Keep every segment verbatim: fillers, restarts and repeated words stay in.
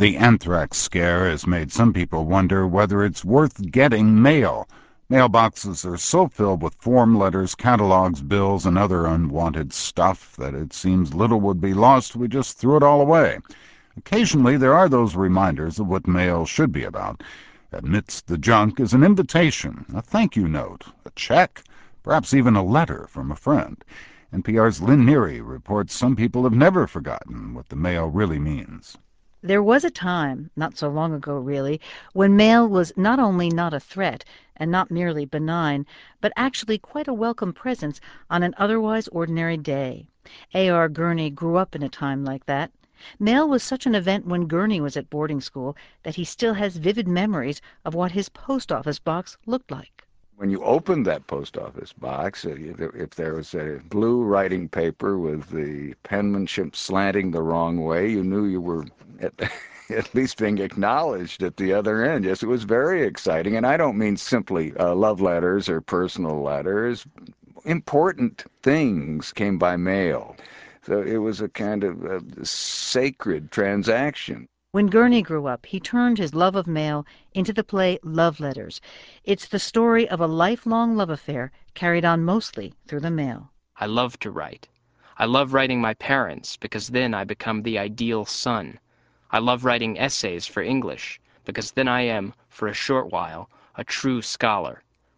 The anthrax scare has made some people wonder whether it's worth getting mail. Mailboxes are so filled with form letters, catalogs, bills, and other unwanted stuff that it seems little would be lost if we just threw it all away. Occasionally there are those reminders of what mail should be about. Amidst the junk is an invitation, a thank you note, a check, perhaps even a letter from a friend. N P R's Lynn Neary reports some people have never forgotten what the mail really means. There was a time, not so long ago really, when mail was not only not a threat and not merely benign, but actually quite a welcome presence on an otherwise ordinary day. A R Gurney grew up in a time like that. Mail was such an event when Gurney was at boarding school that he still has vivid memories of what his post office box looked like. When you opened that post office box, if there was a blue writing paper with the penmanship slanting the wrong way, you knew you were at, at least being acknowledged at the other end. Yes, it was very exciting, and I don't mean simply uh, love letters or personal letters. Important things came by mail, so it was a kind of uh, sacred transaction. When Gurney grew up, he turned his love of mail into the play Love Letters. It's the story of a lifelong love affair carried on mostly through the mail. I love to write. I love writing my parents because then I become the ideal son. I love writing essays for English because then I am, for a short while, a true scholar.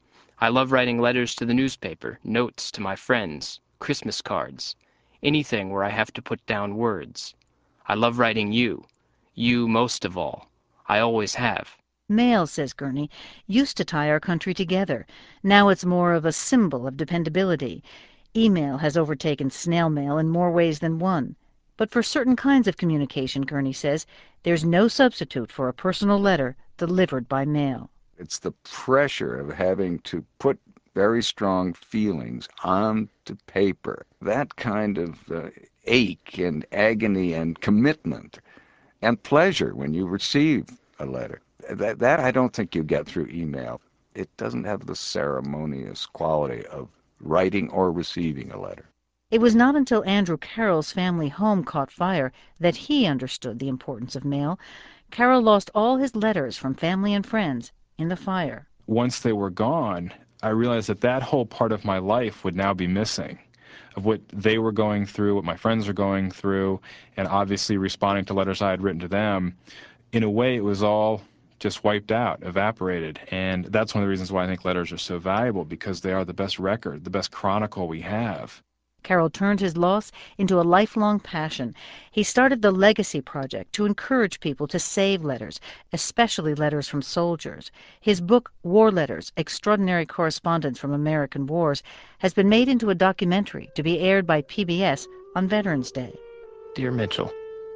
I love writing letters to the newspaper, notes to my friends, Christmas cards, anything where I have to put down words. I love writing you. You most of all. I always have. Mail, says Gurney, used to tie our country together. Now it's more of a symbol of dependability. Email has overtaken snail mail in more ways than one. But for certain kinds of communication, Gurney says, there's no substitute for a personal letter delivered by mail. It's the pressure of having to put very strong feelings onto paper. That kind of uh, ache and agony and commitment and pleasure when you receive a letter. That, that I don't think you get through email. It doesn't have the ceremonious quality of writing or receiving a letter. It was not until Andrew Carroll's family home caught fire that he understood the importance of mail. Carroll lost all his letters from family and friends in the fire. Once they were gone, I realized that that whole part of my life would now be missing, of what they were going through, what my friends were going through, and obviously responding to letters I had written to them. In a way, it was all just wiped out, evaporated. And that's one of the reasons why I think letters are so valuable, because they are the best record, the best chronicle we have. Carroll turned his loss into a lifelong passion. He started the Legacy Project to encourage people to save letters, especially letters from soldiers. His book, War Letters, Extraordinary Correspondence from American Wars, has been made into a documentary to be aired by P B S on Veterans Day. Dear Mitchell,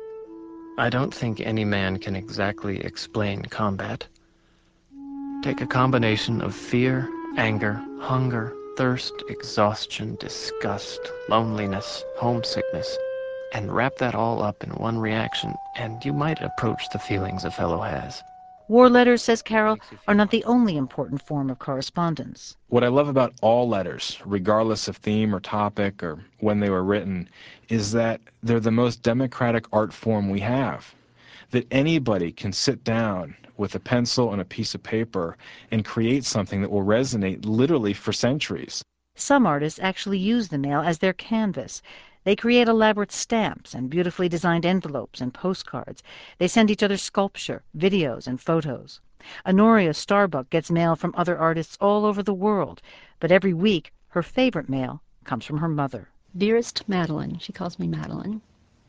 I don't think any man can exactly explain combat. Take a combination of fear, anger, hunger, thirst, exhaustion, disgust, loneliness, homesickness, and wrap that all up in one reaction, and you might approach the feelings a fellow has. War letters, says Carroll, are not the only important form of correspondence. What I love about all letters, regardless of theme or topic or when they were written, is that they're the most democratic art form we have. That anybody can sit down with a pencil and a piece of paper and create something that will resonate literally for centuries. Some artists actually use the mail as their canvas. They create elaborate stamps and beautifully designed envelopes and postcards. They send each other sculpture, videos, and photos. Honoria Starbuck gets mail from other artists all over the world, but every week her favorite mail comes from her mother. Dearest Madeline, she calls me Madeline.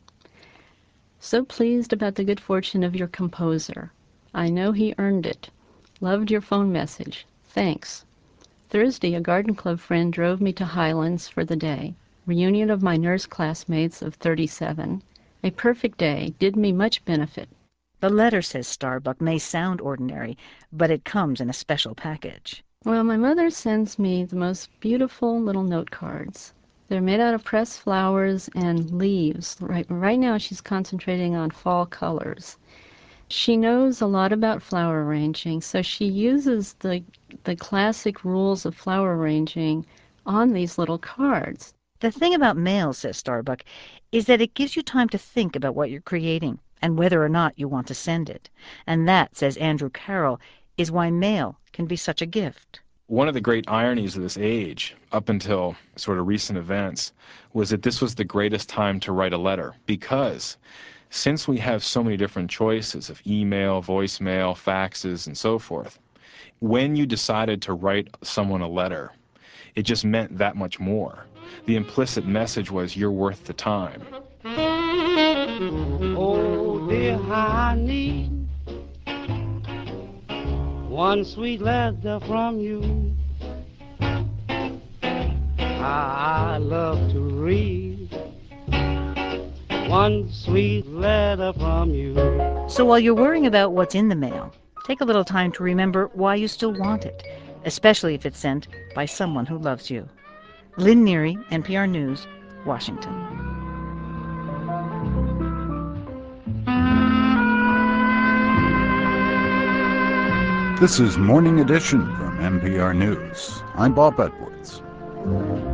So pleased about the good fortune of your composer. I know he earned it. Loved your phone message. Thanks. Thursday, a garden club friend drove me to Highlands for the day. Reunion of my nurse classmates of thirty-seven. A perfect day. Did me much benefit. The letter, says Starbuck, may sound ordinary, but it comes in a special package. Well, my mother sends me the most beautiful little note cards. They're made out of pressed flowers and leaves. Right, right now she's concentrating on fall colors. She knows a lot about flower arranging, so she uses the, the classic rules of flower arranging on these little cards. The thing about mail, says Starbuck, is that it gives you time to think about what you're creating. and whether or not you want to send it. And that, says Andrew Carroll, is why mail can be such a gift. One of the great ironies of this age, up until sort of recent events, was that this was the greatest time to write a letter, because since we have so many different choices of email, voicemail, faxes, and so forth, when you decided to write someone a letter, it just meant that much more. The implicit message was, you're worth the time. Oh, dear, I need one sweet letter from you. I love to read one sweet letter from you. So while you're worrying about what's in the mail, take a little time to remember why you still want it, especially if it's sent by someone who loves you. Lynn Neary, N P R News, Washington. This is Morning Edition from N P R News. I'm Bob Edwards.